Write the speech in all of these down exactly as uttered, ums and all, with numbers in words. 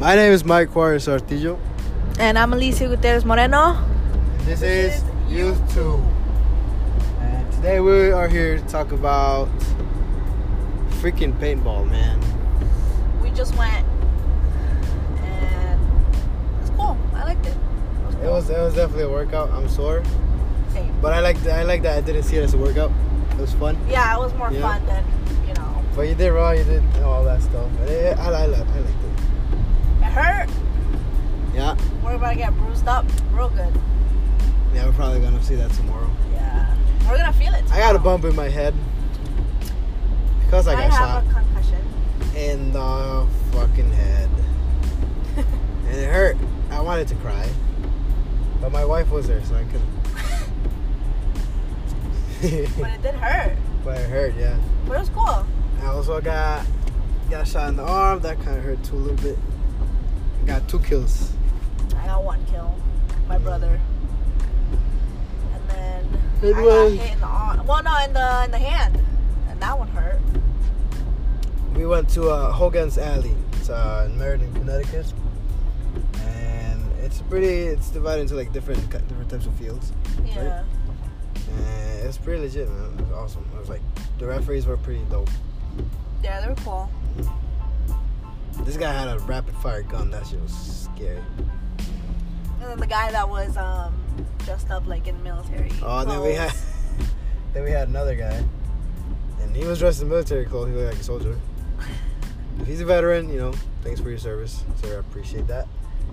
My name is Mike Juarez Artillo. And I'm Alicia Gutierrez Moreno. And this, this is Youth two. And today we are here to talk about freaking paintball, man. We just went, and it was cool. I liked it. It was, cool. it was it was definitely a workout. I'm sore. Same. But I like I like that I didn't see it as a workout. It was fun. Yeah, it was more yeah. fun than, you know. But you did raw, you did all that stuff. It, I, I, I liked it. It hurt. Yeah. We're about to get bruised up real good. Yeah, we're probably going to see that tomorrow. Yeah. We're going to feel it tomorrow. I got a bump in my head. Because I got I shot. I have a concussion. In the fucking head. And it hurt. I wanted to cry. But my wife was there, so I couldn't. But it did hurt. But it hurt, yeah. But it was cool. I also got got shot in the arm. That kind of hurt too a little bit. Got two kills. I got one kill. My brother. And then It I was- got hit in the arm. Well, no, in the in the hand. And that one hurt. We went to uh, Hogan's Alley. It's uh, in Meriden, Connecticut. And it's pretty, it's divided into like different different types of fields. Yeah. Right? And it's pretty legit, man. It was awesome. It was like, the referees were pretty dope. Yeah, they were cool. This guy had a rapid fire gun. That shit was scary. And then the guy that was um, dressed up like in military. Oh, and then we had clothes. then we had another guy, and he was dressed in military clothes. He looked like a soldier. If he's a veteran, you know, thanks for your service, sir. I appreciate that.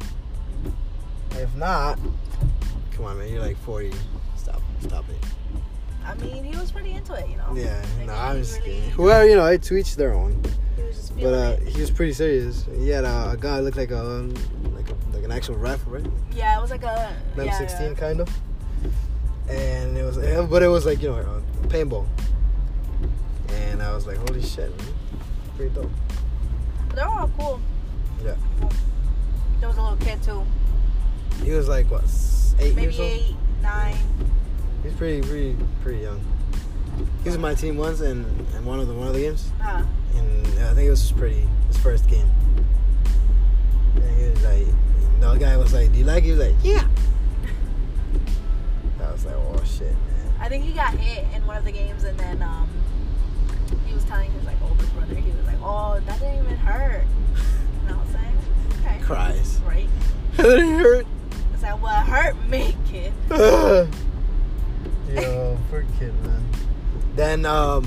If not, come on, man. You're like forty. Stop, stop it. I mean, he was pretty into it, you know. Yeah, Like, no, he I'm just really- kidding. Whoever, you know, to each their own. He was just But feeling uh, it. he was pretty serious. He had a, a guy looked like a like a, like an actual ref, right? Yeah, it was like a M yeah, sixteen yeah. kind of. And it was, but it was like, you know, a paintball. And I was like, holy shit, man. Pretty dope. But they were all cool. Yeah. There was a little kid too. He was like, what, eight Maybe years old? eight, nine. He's pretty, pretty, pretty young. He was in my team once in, in one of the one of the games. Huh. And I think it was his pretty, his first game. And he was like, the guy was like, do you like it? He was like, yeah. I was like, oh shit, man. I think he got hit in one of the games, and then um, he was telling his like older brother, he was like, "Oh, that didn't even hurt." And I was saying, "Okay." Cries. Right. That didn't hurt. I said, "Well, it hurt me, kid." Yo, poor kid, man. Then, um,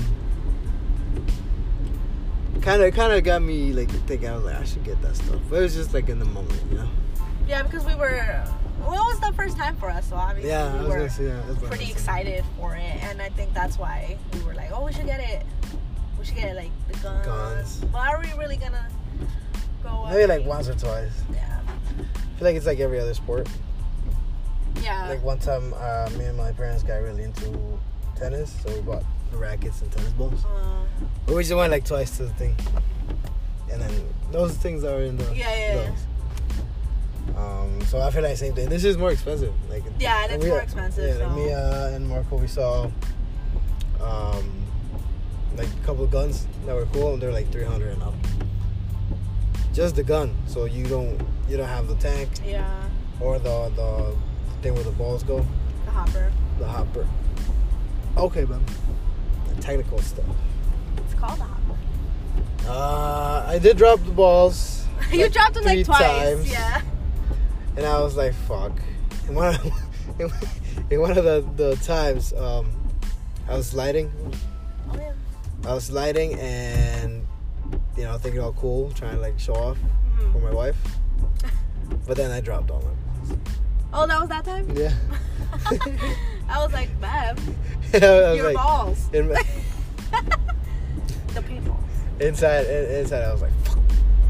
kind of, kind of got me like thinking. I was like, I should get that stuff, but it was just like in the moment, you know. Yeah, because we were. Well, it was the first time for us, so obviously Yeah, I we was were gonna say that. That's what I pretty was excited for it, and I think that's why we were like, "Oh, we should get it. We should get like the guns." Guns. But are we really gonna go? Maybe like every- once or twice. Yeah. I feel like it's like every other sport. Yeah. Like one time, uh, me and my parents got really into tennis, so we bought the rackets and tennis balls. Uh, But we just went like twice to the thing, and then those things are in the Yeah, yeah, yeah. those. Um, so I feel like the same thing. This is more expensive. Like Yeah, and it's we- more expensive, Yeah, like so- me uh, and Marco, we saw um, like a couple of guns that were cool, and they're like three hundred and up. Just the gun, so you don't you don't have the tank yeah. or the the thing where the balls go, The hopper. the hopper. Okay, man. The technical stuff. It's called the hopper. Uh, I did drop the balls. You like, dropped them three like twice. times. Yeah. And I was like, fuck. In one of, in one of the, the times, um, I was sliding. Oh, yeah. I was sliding and, you know, thinking all cool, trying to like show off Mhm. for my wife. But then I dropped all my balls. Oh, that was that time? Yeah. I was like, "Babe, I was your like, balls." in my, The paintballs. inside, in- inside, I was like, fuck.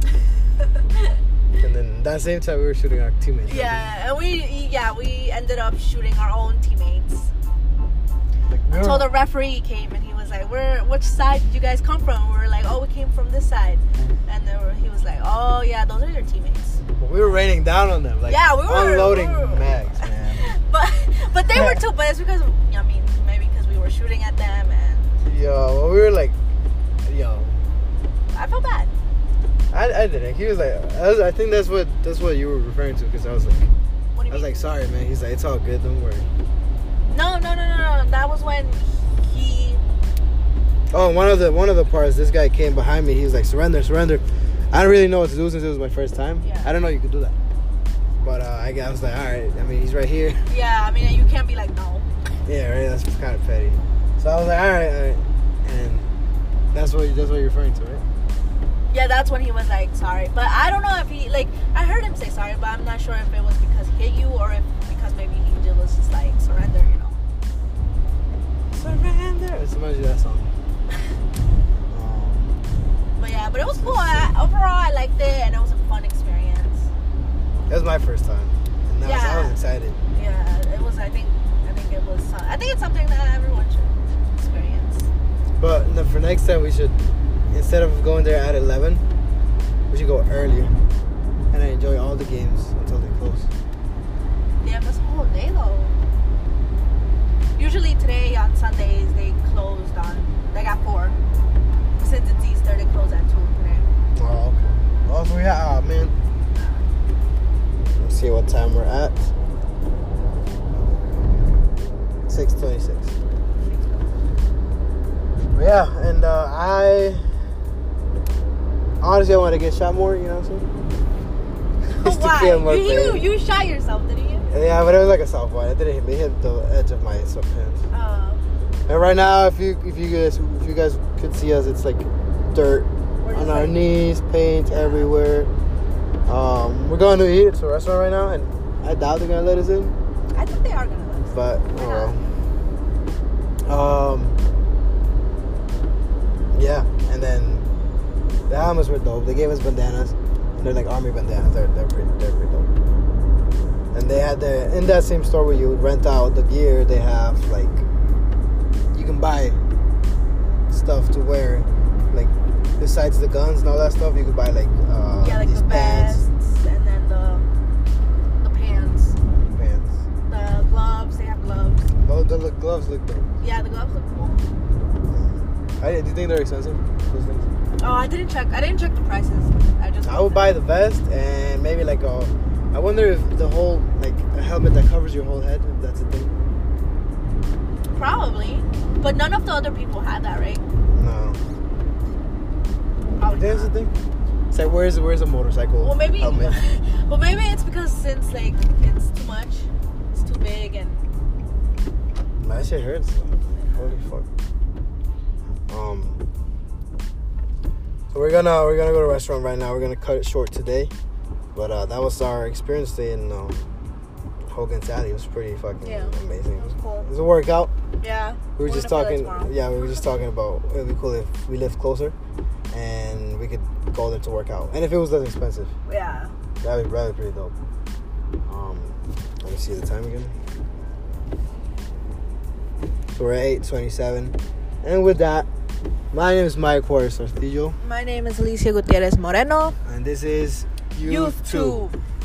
And then that same time, we were shooting our teammates. Yeah, and we yeah we ended up shooting our own teammates Like, we until were- the referee came and he was like, "Where? Which side did you guys come from?" We were like, "Oh, we came from this side," and then he was like, "Oh yeah, those are your teammates." we were raining down on them. Like, Yeah, we were- unloading we were- mags, man. But but they were too. But it's because I mean maybe because we were shooting at them and Yo, well, we were like, yo, I felt bad. I I, I didn't. He was like, I, was, I think that's what that's what you were referring to because I was like, What do you I was mean? like, sorry, man. He's like, it's all good. Don't worry. No, no, no, no, no. That was when he. Oh, one of the one of the parts, this guy came behind me. He was like, surrender, surrender. I didn't really know what to do since it was my first time. Yeah. I didn't know you could do that. But uh, I, I was like, all right. I mean, he's right here. Yeah, I mean, you can't be like no. Yeah, right. That's kind of petty. So I was like, all right, all right. And that's what that's what you're referring to, right? Yeah, that's when he was like sorry. But I don't know if he like. I heard him say sorry, but I'm not sure if it was because he hit you or if because maybe he did was just like surrender, you know. Surrender. It reminds you of that song. Um, But yeah, but it was cool. I, overall, I liked it, and it was a fun experience. it was my first time, and that was, I Yeah. was excited. Yeah, it was. I think. I think it was. Uh, I think it's something that everyone should experience. But no, for next time, we should, instead of going there at eleven, we should go earlier and then enjoy all the games until they close. Yeah, that's a whole day though. Usually today on Sundays they closed on. They got four. Since it's Easter, they close at two today. Oh, okay. Also, we have, oh man. Let's see what time we're at. six twenty-six. Yeah, and uh, I honestly I want to get shot more. You know what I'm saying? Just to feel more Why? You, you pain. you shot yourself, didn't you? Yeah, but it was like a soft one. It didn't hit me. It hit the edge of my sweatpants. Oh. And right now, if you if you guys if you guys could see us, it's like dirt We're just on our like- knees, paint everywhere. Um, we're going to eat to a restaurant right now, and I doubt they're gonna let us in. I think they are gonna let us. But Why oh well. Um, yeah, and then the helmets were dope. They gave us bandanas. They're like army bandanas. They're they're pretty they're pretty dope. And they had the in that same store where you would rent out the gear. They have like you can buy stuff to wear, like besides the guns and all that stuff. You could buy like uh, Yeah, like these the pants, vests and then the the pants, pants. the gloves. They have gloves. Oh, the look, gloves look dope. Yeah, the gloves look cool. I, do you think they're expensive? Those things? Oh, I didn't check. I didn't check the prices. I just. I would buy the vest and maybe like a. I wonder if the whole like a helmet that covers your whole head, if that's a thing. Probably, but none of the other people had that, right? No. Probably That's the not. thing. It's like where's where's a motorcycle Well, maybe. helmet? Well, maybe it's because since like it's too much, it's too big, and That shit hurts. Holy fuck. Um. So we're gonna we're gonna go to a restaurant right now. We're gonna cut it short today, but uh, that was our experience today in um, Hogan's Alley. It was pretty fucking Yeah. amazing. it was cool. It was a workout. Yeah. We were We're just gonna feel it talking. tomorrow. Yeah, we were just talking about it would be cool if we lived closer, and we could go there to work out. And if it was less expensive, Yeah. that'd be, that'd be pretty dope. Um, let me see the time again. So we're at eight twenty-seven, and with that, my name is Mike Juarez Castillo, My name is Alicia Gutierrez Moreno. and this is Youth Tube.